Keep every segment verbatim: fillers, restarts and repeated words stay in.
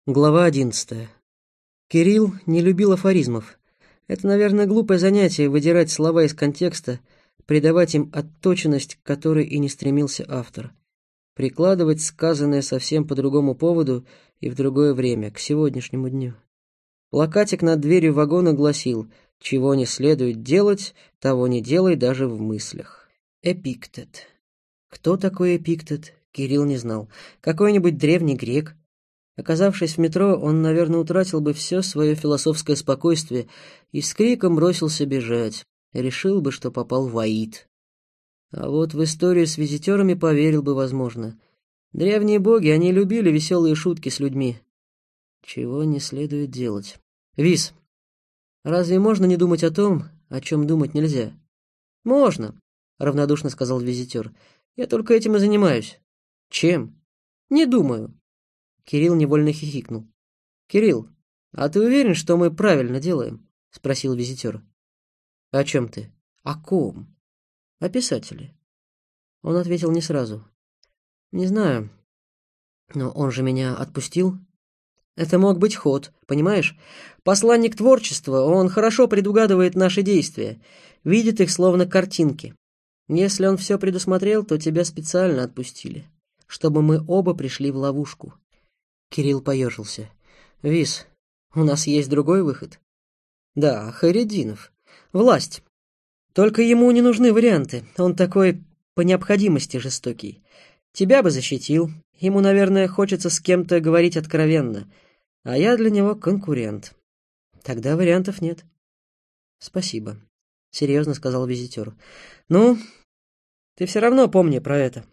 Глава одиннадцатая. Кирилл не любил афоризмов. Это, наверное, глупое занятие — выдирать слова из контекста, придавать им отточенность, к которой и не стремился автор. Прикладывать сказанное совсем по другому поводу и в другое время, к сегодняшнему дню. Плакатик над дверью вагона гласил: «Чего не следует делать, того не делай даже в мыслях». Эпиктет. Кто такой Эпиктет, Кирилл не знал. Какой-нибудь древний грек. Оказавшись в метро, он, наверное, утратил бы все свое философское спокойствие и с криком бросился бежать. Решил бы, что попал в Аид. А вот в историю с визитерами поверил бы, возможно. Древние боги, они любили веселые шутки с людьми. Чего не следует делать. Виз, разве можно не думать о том, о чем думать нельзя? Можно, равнодушно сказал визитер. Я только этим и занимаюсь. Чем? Не думаю. Кирилл невольно хихикнул. «Кирилл, а ты уверен, что мы правильно делаем?» — спросил визитер. «О чем ты?» «О ком?» «О писателе». Он ответил не сразу. «Не знаю, но он же меня отпустил». Это мог быть ход, понимаешь? Посланник творчества, он хорошо предугадывает наши действия, видит их словно картинки. Если он все предусмотрел, то тебя специально отпустили, чтобы мы оба пришли в ловушку». Кирилл поежился. «Виз, у нас есть другой выход?» «Да, Хайретдинов. Власть. Только ему не нужны варианты. Он такой по необходимости жестокий. Тебя бы защитил. Ему, наверное, хочется с кем-то говорить откровенно. А я для него конкурент. Тогда вариантов нет». «Спасибо», — серьезно сказал визитер. «Ну, ты все равно помни про это».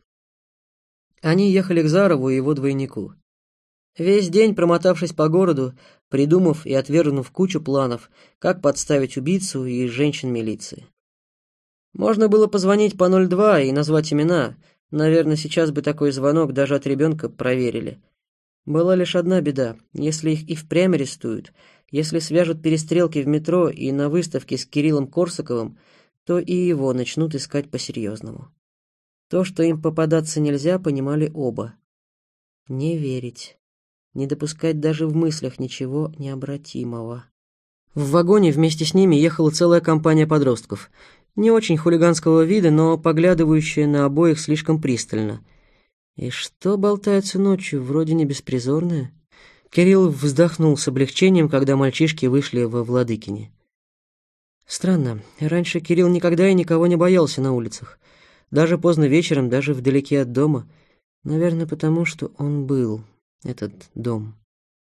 Они ехали к Зарову и его двойнику. Весь день промотавшись по городу, придумав и отвергнув кучу планов, как подставить убийцу и женщин милиции. Можно было позвонить по ноль два и назвать имена. Наверное, сейчас бы такой звонок даже от ребенка проверили. Была лишь одна беда. Если их и впрямь арестуют, если свяжут перестрелки в метро и на выставке с Кириллом Корсаковым, то и его начнут искать по-серьезному. То, что им попадаться нельзя, понимали оба. Не верить. Не допускать даже в мыслях ничего необратимого. В вагоне вместе с ними ехала целая компания подростков. Не очень хулиганского вида, но поглядывающая на обоих слишком пристально. И что болтаются ночью, вроде не беспризорные? Кирилл вздохнул с облегчением, когда мальчишки вышли во Владыкине. Странно, раньше Кирилл никогда и никого не боялся на улицах. Даже поздно вечером, даже вдалеке от дома. Наверное, потому что он был... этот дом.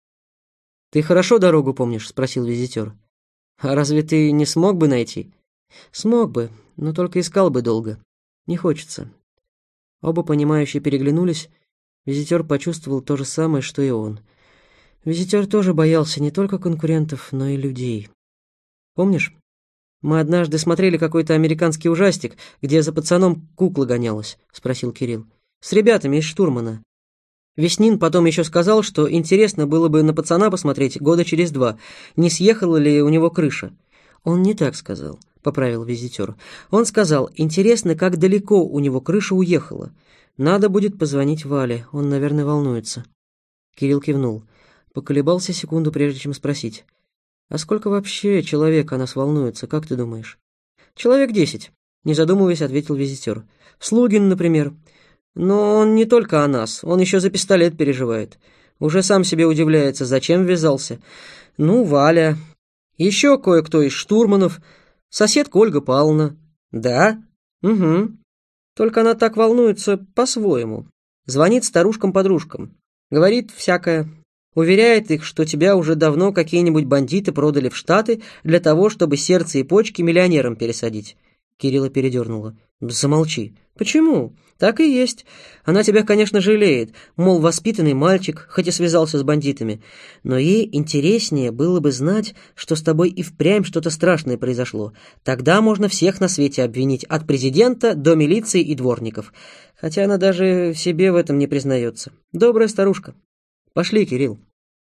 «Ты хорошо дорогу помнишь?» — спросил визитер. «А разве ты не смог бы найти?» «Смог бы, но только искал бы долго. Не хочется». Оба понимающие переглянулись. Визитер почувствовал то же самое, что и он. Визитер тоже боялся не только конкурентов, но и людей. «Помнишь, мы однажды смотрели какой-то американский ужастик, где за пацаном кукла гонялась?» — спросил Кирилл. «С ребятами из штурмана. Веснин потом еще сказал, что интересно было бы на пацана посмотреть года через два, не съехала ли у него крыша». «Он не так сказал», — поправил визитер. «Он сказал, интересно, как далеко у него крыша уехала. Надо будет позвонить Вале, он, наверное, волнуется». Кирилл кивнул. Поколебался секунду, прежде чем спросить. «А сколько вообще человек о нас волнуется, как ты думаешь?» «Человек десять», — не задумываясь, ответил визитер. «Слугин, например». Но он не только о нас, он еще за пистолет переживает. Уже сам себе удивляется, зачем ввязался. Ну, Валя. Еще кое-кто из штурманов. Соседка Ольга Павловна. Да? Угу. Только она так волнуется по-своему. Звонит старушкам-подружкам. Говорит всякое. Уверяет их, что тебя уже давно какие-нибудь бандиты продали в Штаты для того, чтобы сердце и почки миллионерам пересадить. Кирилла передернула. «Замолчи». «Почему? Так и есть. Она тебя, конечно, жалеет, мол, воспитанный мальчик, хоть и связался с бандитами. Но ей интереснее было бы знать, что с тобой и впрямь что-то страшное произошло. Тогда можно всех на свете обвинить, от президента до милиции и дворников. Хотя она даже себе в этом не признается. Добрая старушка. Пошли, Кирилл».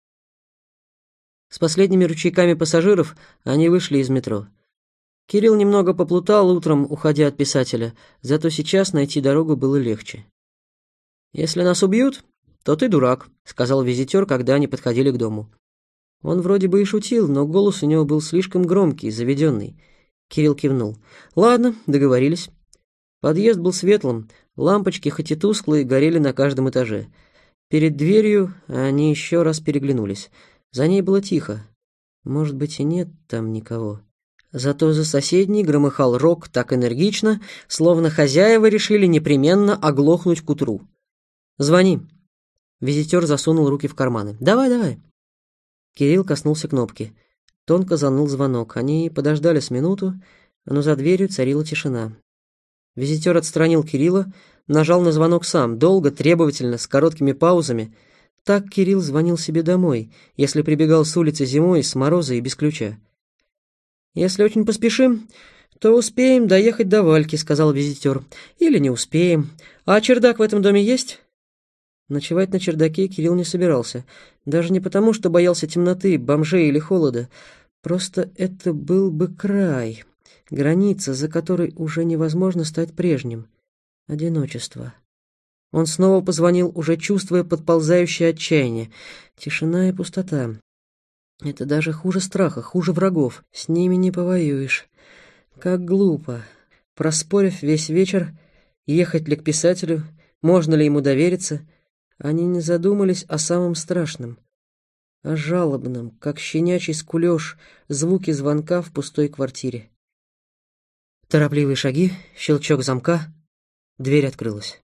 С последними ручейками пассажиров они вышли из метро. Кирилл немного поплутал утром, уходя от писателя, зато сейчас найти дорогу было легче. «Если нас убьют, то ты дурак», — сказал визитер, когда они подходили к дому. Он вроде бы и шутил, но голос у него был слишком громкий, заведенный. Кирилл кивнул. «Ладно, договорились». Подъезд был светлым, лампочки, хоть и тусклые, горели на каждом этаже. Перед дверью они еще раз переглянулись. За ней было тихо. Может быть, и нет там никого. Зато за соседней громыхал рог так энергично, словно хозяева решили непременно оглохнуть к утру. «Звони». Визитер засунул руки в карманы. «Давай, давай». Кирилл коснулся кнопки. Тонко заныл звонок. Они подождали с минуту, но за дверью царила тишина. Визитер отстранил Кирилла, нажал на звонок сам, долго, требовательно, с короткими паузами. Так Кирилл звонил себе домой, если прибегал с улицы зимой, с мороза и без ключа. «Если очень поспешим, то успеем доехать до Вальки», — сказал визитер. «Или не успеем. А чердак в этом доме есть?» Ночевать на чердаке Кирилл не собирался. Даже не потому, что боялся темноты, бомжей или холода. Просто это был бы край, граница, за которой уже невозможно стать прежним. Одиночество. Он снова позвонил, уже чувствуя подползающее отчаяние. Тишина и пустота. Это даже хуже страха, хуже врагов. С ними не повоюешь. Как глупо. Проспорив весь вечер, ехать ли к писателю, можно ли ему довериться, они не задумались о самом страшном, о жалобном, как щенячий скулёж, звуки звонка в пустой квартире. Торопливые шаги, щелчок замка, дверь открылась.